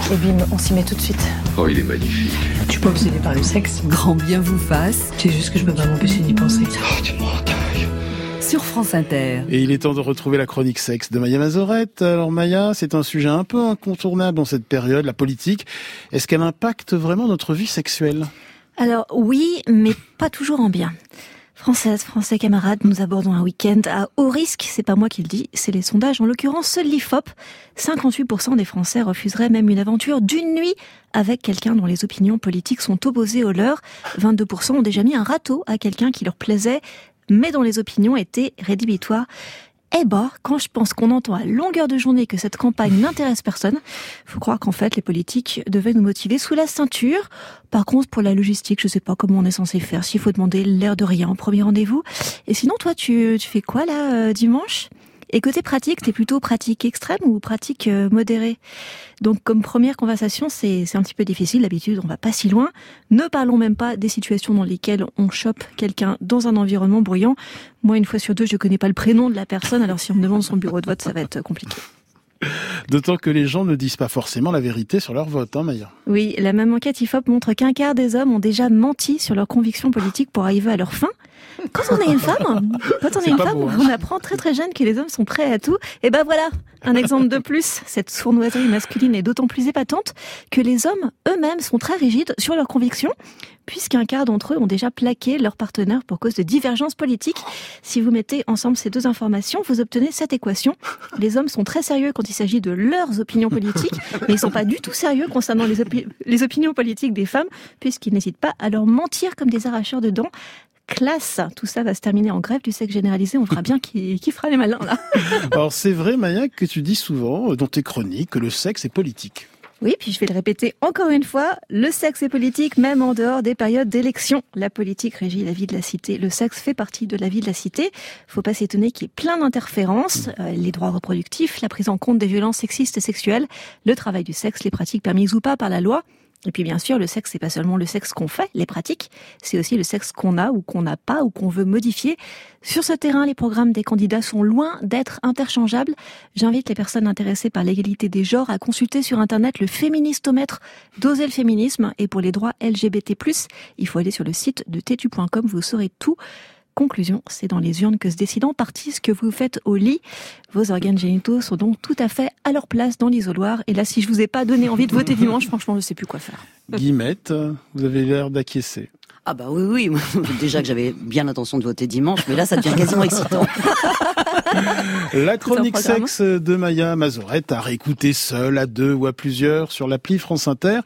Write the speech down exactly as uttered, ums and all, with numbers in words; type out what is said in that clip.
Et bim, on s'y met tout de suite. Oh, il est magnifique. Je suis pas obsédée par le sexe. Grand bien vous fasse. C'est juste que je peux pas m'empêcher d'y penser. Oh, tu me recueilles. Sur France Inter. Et il est temps de retrouver la chronique sexe de Maya Mazorette. Alors Maya, c'est un sujet un peu incontournable dans cette période, la politique. Est-ce qu'elle impacte vraiment notre vie sexuelle ? Alors oui, mais pas toujours en bien. Françaises, Français, camarades, nous abordons un week-end à haut risque. C'est pas moi qui le dis, c'est les sondages. En l'occurrence, seul l'I F O P. cinquante-huit pour cent des Français refuseraient même une aventure d'une nuit avec quelqu'un dont les opinions politiques sont opposées aux leurs. vingt-deux pour cent ont déjà mis un râteau à quelqu'un qui leur plaisait, mais dont les opinions étaient rédhibitoires. Eh ben, quand je pense qu'on entend à longueur de journée que cette campagne n'intéresse personne, faut croire qu'en fait, les politiques devaient nous motiver sous la ceinture. Par contre, pour la logistique, je sais pas comment on est censé faire, s'il faut demander l'air de rien en premier rendez-vous. Et sinon, toi, tu, tu fais quoi, là, euh, dimanche ? Et côté pratique, t'es plutôt pratique extrême ou pratique euh, modérée ? Donc, comme première conversation, c'est, c'est un petit peu difficile. D'habitude, on va pas si loin. Ne parlons même pas des situations dans lesquelles on chope quelqu'un dans un environnement bruyant. Moi, une fois sur deux, je connais pas le prénom de la personne. Alors, si on me demande son bureau de vote, ça va être compliqué. D'autant que les gens ne disent pas forcément la vérité sur leur vote, hein, Maya. Oui, la même enquête I F O P montre qu'un quart des hommes ont déjà menti sur leurs convictions politiques pour arriver à leur fin. Quand on est une femme, quand on est, est une femme, beau, hein. On apprend très très jeune que les hommes sont prêts à tout. Et ben voilà, un exemple de plus. Cette sournoiserie masculine est d'autant plus épatante que les hommes eux-mêmes sont très rigides sur leurs convictions, puisqu'un quart d'entre eux ont déjà plaqué leur partenaire pour cause de divergences politiques. Si vous mettez ensemble ces deux informations, vous obtenez cette équation. Les hommes sont très sérieux quand il s'agit de leurs opinions politiques, mais ils sont pas du tout sérieux concernant les, opi- les opinions politiques des femmes, puisqu'ils n'hésitent pas à leur mentir comme des arracheurs de dents. Classe, tout ça va se terminer en grève du sexe généralisé, on verra bien qui, qui fera les malins là. Alors c'est vrai, Maya, que tu dis souvent dans tes chroniques que le sexe est politique. Oui, puis je vais le répéter encore une fois, le sexe est politique même en dehors des périodes d'élection. La politique régit la vie de la cité, le sexe fait partie de la vie de la cité. Faut pas s'étonner qu'il y ait plein d'interférences, euh, les droits reproductifs, la prise en compte des violences sexistes et sexuelles, le travail du sexe, les pratiques permises ou pas par la loi. Et puis bien sûr, le sexe, c'est pas seulement le sexe qu'on fait, les pratiques, c'est aussi le sexe qu'on a ou qu'on n'a pas ou qu'on veut modifier. Sur ce terrain, les programmes des candidats sont loin d'être interchangeables. J'invite les personnes intéressées par l'égalité des genres à consulter sur Internet le féministomètre d'Oser le féminisme. Et pour les droits L G B T plus, il faut aller sur le site de tétu point com, vous saurez tout. Conclusion, c'est dans les urnes que se décide en partie ce que vous faites au lit. Vos organes génitaux sont donc tout à fait à leur place dans l'isoloir. Et là, si je vous ai pas donné envie de voter dimanche, franchement, je sais plus quoi faire. Guillemette, vous avez l'air d'acquiescer. Ah bah oui, oui. Déjà que j'avais bien l'intention de voter dimanche, mais là, ça devient quasiment excitant. La chronique sexe de Maya Mazorette à réécouter seule, à deux ou à plusieurs sur l'appli France Inter.